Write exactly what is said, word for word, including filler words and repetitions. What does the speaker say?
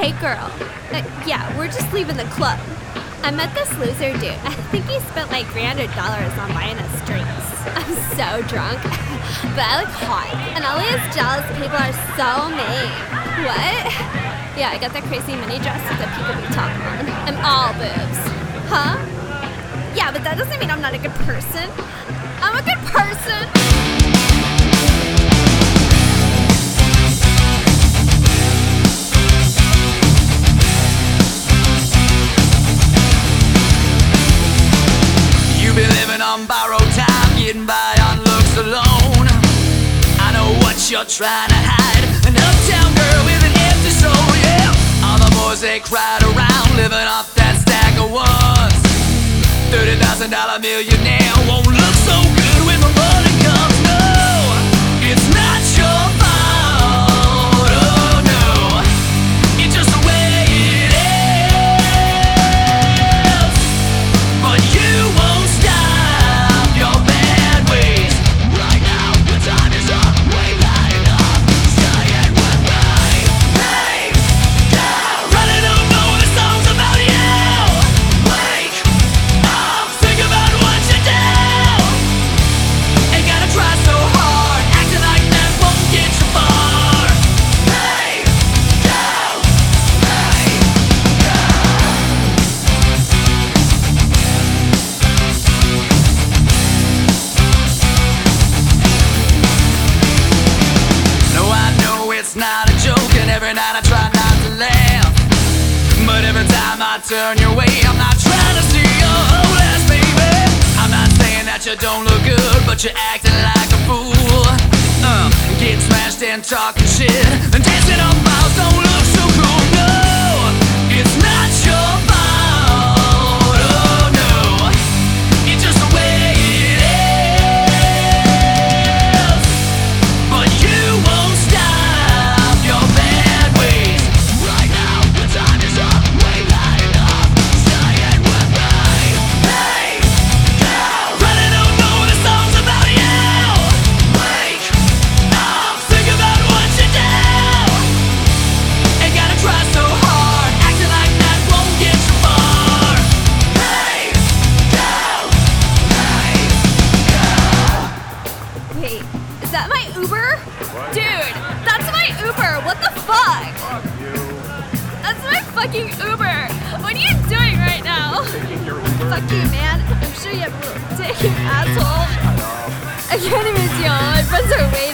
Hey girl, uh, yeah, we're just leaving the club. I met this loser dude. I think he spent like three hundred dollars on buying us drinks. I'm so drunk, but I look hot. And all these jealous people are so mean. What? Yeah, I got that crazy mini dress with the peekaboo top on. I'm all boobs. Huh? Yeah, but that doesn't mean I'm not a good person. I'm a good person. On borrowed time, getting by on looks alone. I know what you're trying to hide. An uptown girl with an empty soul, yeah. All the boys they cried around, living off that stack of ones. Thirty thousand dollar millionaire won't look so good when the money comes. No, it's not your fault. Oh no, it's just the way it is. But you won't stop. It's not a joke, and every night I try not to laugh. But every time I turn your way, I'm not trying to see your whole ass, baby. I'm not saying that you don't look good, but you're acting like a fool. uh, Getting smashed and talking shit, and dancing on miles don't look so cool. No, it's not your fault. Oh no, it's just the way it is. But you won't stop. Wait, is that my Uber? What? Dude, that's my Uber! What the fuck? Fuck you. That's my fucking Uber! What are you doing right now? Taking your Uber? Fuck you, man. I'm sure you have a little dick, you asshole. Shut up. I can't even deal. My friends are waiting.